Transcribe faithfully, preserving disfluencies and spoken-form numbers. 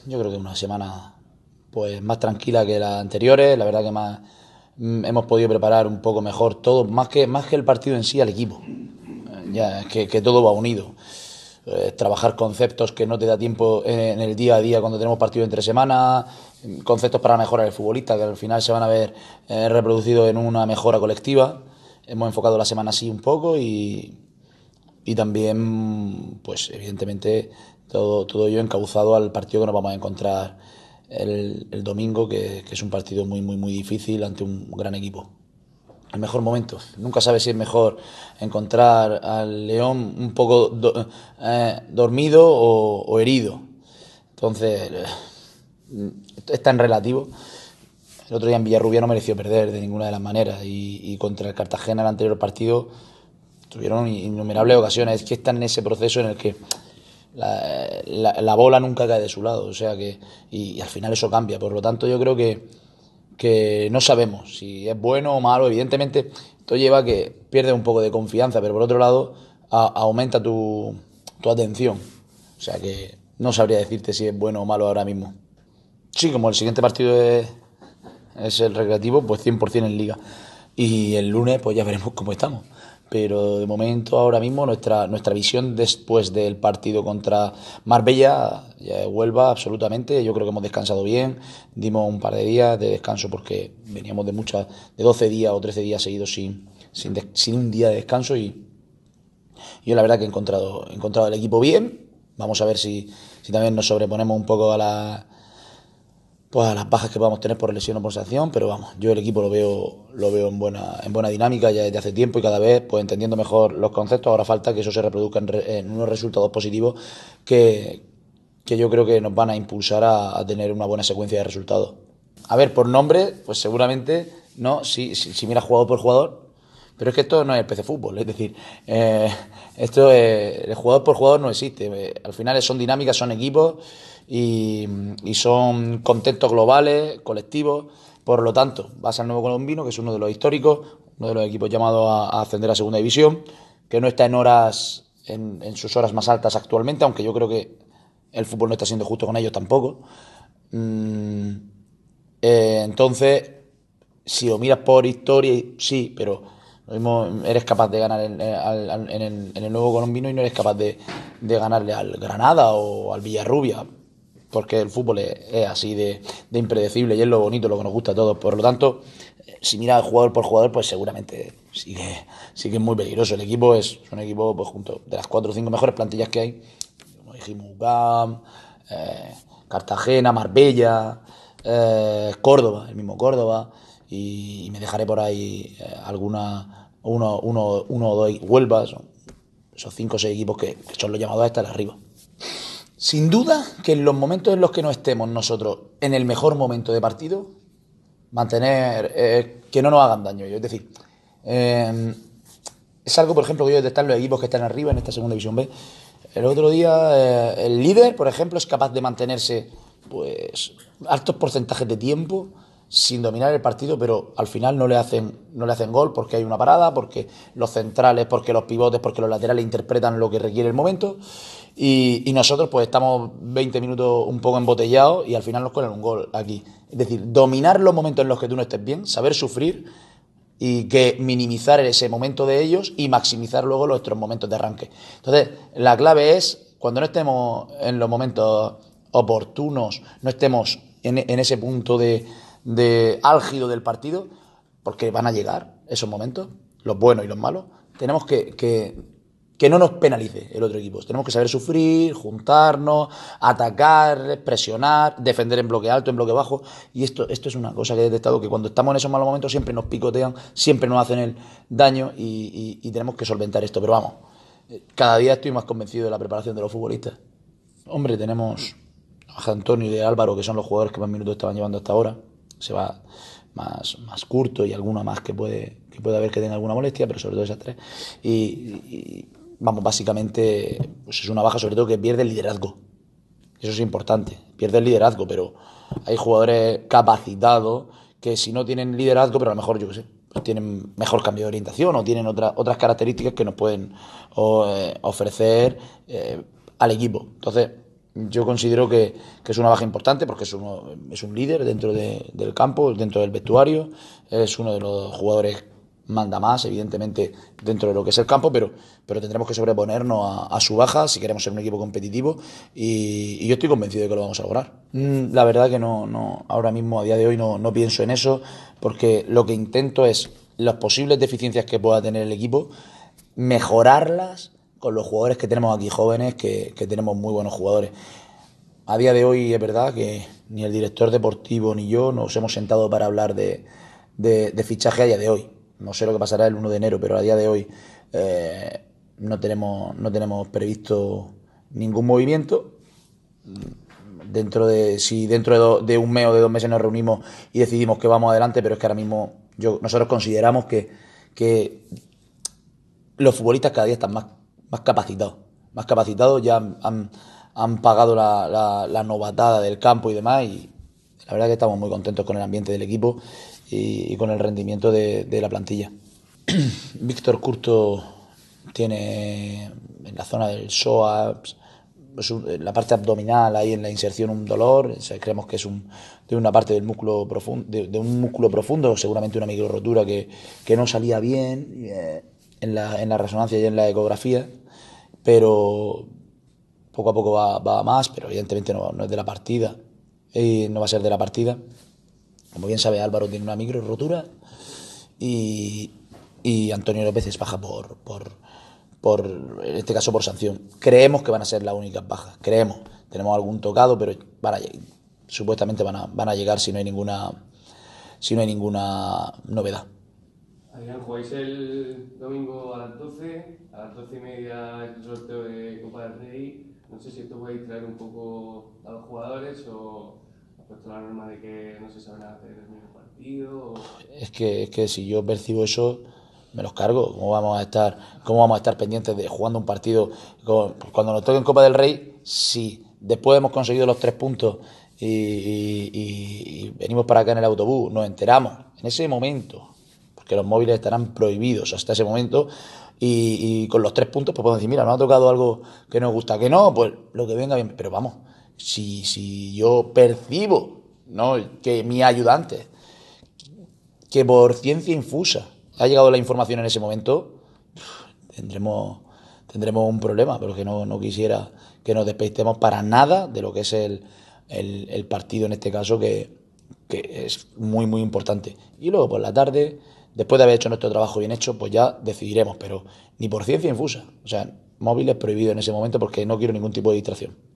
yo creo que una semana pues más tranquila que las anteriores. La verdad que más mm, hemos podido preparar un poco mejor todo, más que, más que el partido en sí, al equipo. Eh, Ya, es que, que todo va unido. Eh, trabajar conceptos que no te da tiempo en, en el día a día cuando tenemos partido entre semana, conceptos para mejorar el futbolista que al final se van a ver eh, reproducidos en una mejora colectiva. Hemos enfocado la semana así un poco y, y también, pues evidentemente, todo, todo ello encauzado al partido que nos vamos a encontrar el, el domingo, que, que es un partido muy, muy, muy difícil ante un gran equipo. El mejor momento. Nunca sabes si es mejor encontrar al león un poco do, eh, dormido o, o, herido. Entonces, eh, es tan relativo. El otro día en Villarrubia no mereció perder de ninguna de las maneras y, y contra el Cartagena, el anterior partido, tuvieron innumerables ocasiones. Es que están en ese proceso en el que la, la, la bola nunca cae de su lado. O sea que, y, y al final eso cambia. Por lo tanto, yo creo que que no sabemos si es bueno o malo. Evidentemente, esto lleva a que pierdes un poco de confianza, pero por otro lado, a, aumenta tu, tu atención. O sea que no sabría decirte si es bueno o malo ahora mismo. Sí, como el siguiente partido es, es el recreativo, pues cien por ciento en liga. Y el lunes, pues ya veremos cómo estamos. Pero de momento, ahora mismo, nuestra, nuestra visión después del partido contra Marbella, ya Huelva, absolutamente. Yo creo que hemos descansado bien. Dimos un par de días de descanso porque veníamos de muchas, de doce días o trece días seguidos sin, sin, de, sin un día de descanso. Y yo la verdad que he encontrado, he encontrado el equipo bien. Vamos a ver si, si también nos sobreponemos un poco a la, pues a las bajas que podamos tener por lesión o por sanción, pero vamos, yo el equipo lo veo, lo veo en buena, en buena dinámica ya desde hace tiempo y cada vez pues entendiendo mejor los conceptos. Ahora falta que eso se reproduzca en, re, en unos resultados positivos que, que yo creo que nos van a impulsar a, a tener una buena secuencia de resultados. A ver, por nombre, pues seguramente no, si, si, si miras jugador por jugador, pero es que esto no es el P C Fútbol, es decir, eh, esto es, el jugador por jugador no existe. Eh, al final son dinámicas, son equipos y, y son contextos globales, colectivos. Por lo tanto, vas al Nuevo Colombino, que es uno de los históricos, uno de los equipos llamados a, a ascender a Segunda División, que no está en horas, en, en sus horas más altas actualmente, aunque yo creo que el fútbol no está siendo justo con ellos tampoco. Mm, eh, entonces, si lo miras por historia, sí, pero lo mismo eres capaz de ganar en, en, en, el, en el Nuevo Colombino y no eres capaz de, de ganarle al Granada o al Villarrubia, porque el fútbol es, es así de, de impredecible y es lo bonito, lo que nos gusta a todos. Por lo tanto, si miras jugador por jugador, pues seguramente sí que, sí que es muy peligroso. El equipo es, es un equipo, pues junto de las cuatro o cinco mejores plantillas que hay, como dijimos, U C A M, eh, Cartagena, Marbella, eh, Córdoba, el mismo Córdoba, y, y me dejaré por ahí eh, alguna, uno, uno, uno o dos Huelvas, esos cinco o seis equipos que, que son los llamados a estar arriba. Sin duda que en los momentos en los que no estemos nosotros en el mejor momento de partido, mantener eh, que no nos hagan daño. Es decir, eh, es algo, por ejemplo, que yo detectar en los equipos que están arriba en esta segunda división B. El otro día, eh, el líder, por ejemplo, es capaz de mantenerse pues altos porcentajes de tiempo sin dominar el partido, pero al final no le hacen no le hacen gol porque hay una parada, porque los centrales, porque los pivotes, porque los laterales interpretan lo que requiere el momento y, y nosotros pues estamos veinte minutos un poco embotellados y al final nos cuelan un gol aquí. Es decir, dominar los momentos en los que tú no estés bien, saber sufrir y que minimizar ese momento de ellos y maximizar luego nuestros momentos de arranque. Entonces, la clave es, cuando no estemos en los momentos oportunos, no estemos en, en ese punto de, de álgido del partido, porque van a llegar esos momentos, los buenos y los malos, tenemos que, que, que no nos penalice el otro equipo. Tenemos que saber sufrir, juntarnos, atacar, presionar, defender en bloque alto, en bloque bajo. Y esto, esto es una cosa que he detectado, que cuando estamos en esos malos momentos siempre nos picotean, siempre nos hacen el daño y, y, y tenemos que solventar esto. Pero vamos, cada día estoy más convencido de la preparación de los futbolistas. Hombre, tenemos a Antonio y de Álvaro, que son los jugadores que más minutos estaban llevando hasta ahora. Se va más, más curto y alguno más que puede, que puede haber que tenga alguna molestia, pero sobre todo esas tres. Y, y vamos, básicamente, pues es una baja sobre todo que pierde el liderazgo. Eso es importante, pierde el liderazgo, pero hay jugadores capacitados que si no tienen liderazgo, pero a lo mejor, yo qué sé, pues tienen mejor cambio de orientación o tienen otra, otras características que nos pueden o, eh, ofrecer eh, al equipo. Entonces, yo considero que, que es una baja importante porque es, uno, es un líder dentro de, del campo, dentro del vestuario, es uno de los jugadores manda más, evidentemente, dentro de lo que es el campo, pero, pero tendremos que sobreponernos a, a su baja si queremos ser un equipo competitivo y, y yo estoy convencido de que lo vamos a lograr. Mm, La verdad que no, no, ahora mismo, a día de hoy, no, no pienso en eso porque lo que intento es las posibles deficiencias que pueda tener el equipo, mejorarlas con los jugadores que tenemos aquí jóvenes, que, que tenemos muy buenos jugadores. A día de hoy es verdad que ni el director deportivo ni yo nos hemos sentado para hablar de, de, de fichaje a día de hoy. No sé lo que pasará el uno de enero, pero a día de hoy eh, no, tenemos, no tenemos previsto ningún movimiento. Dentro de si dentro de, do, de un mes o de dos meses nos reunimos y decidimos que vamos adelante, pero es que ahora mismo yo, nosotros consideramos que, que los futbolistas cada día están más, más capacitados. Más capacitados, ya han, han, han pagado la, la, la novatada del campo y demás. Y la verdad que estamos muy contentos con el ambiente del equipo y, y con el rendimiento de, de la plantilla. Víctor Curto tiene en la zona del psoas, en la parte abdominal, ahí en la inserción, un dolor. O sea, creemos que es un, de una parte del músculo profundo, de, de un músculo profundo, seguramente una micro rotura que, que no salía bien eh, en, la, en la resonancia y en la ecografía, pero poco a poco va, va más, pero evidentemente no, no es de la partida, y no va a ser de la partida. Como bien sabe, Álvaro tiene una micro rotura y, y Antonio López es baja por, por, por, en este caso por sanción. Creemos que van a ser las únicas bajas, creemos. Tenemos algún tocado, pero van a, supuestamente van a, van a llegar si no hay ninguna, si no hay ninguna novedad. Adrián, jugáis el domingo a las doce, a las doce y media es el sorteo de Copa del Rey. No sé si esto puede distraer un poco a los jugadores o ha puesto la norma de que no se saben hacer el mismo partido. O... Es que, es que si yo percibo eso, me los cargo. ¿Cómo vamos a estar, cómo vamos a estar pendientes de jugando un partido? Cuando nos toque en Copa del Rey, sí. Después hemos conseguido los tres puntos y, y, y venimos para acá en el autobús, nos enteramos en ese momento, porque los móviles estarán prohibidos hasta ese momento. Y, y con los tres puntos pues podemos decir, mira, nos ha tocado algo que nos gusta, que no, pues lo que venga bien. Pero vamos, si, si yo percibo, ¿no?, que mi ayudante, que por ciencia infusa ha llegado la información en ese momento, tendremos, tendremos un problema, pero que no, no quisiera que nos despistemos para nada de lo que es el, el, el partido en este caso, que, que es muy, muy importante. Y luego por la tarde, después de haber hecho nuestro trabajo bien hecho, pues ya decidiremos, pero ni por ciencia infusa. O sea, móviles prohibidos en ese momento porque no quiero ningún tipo de distracción.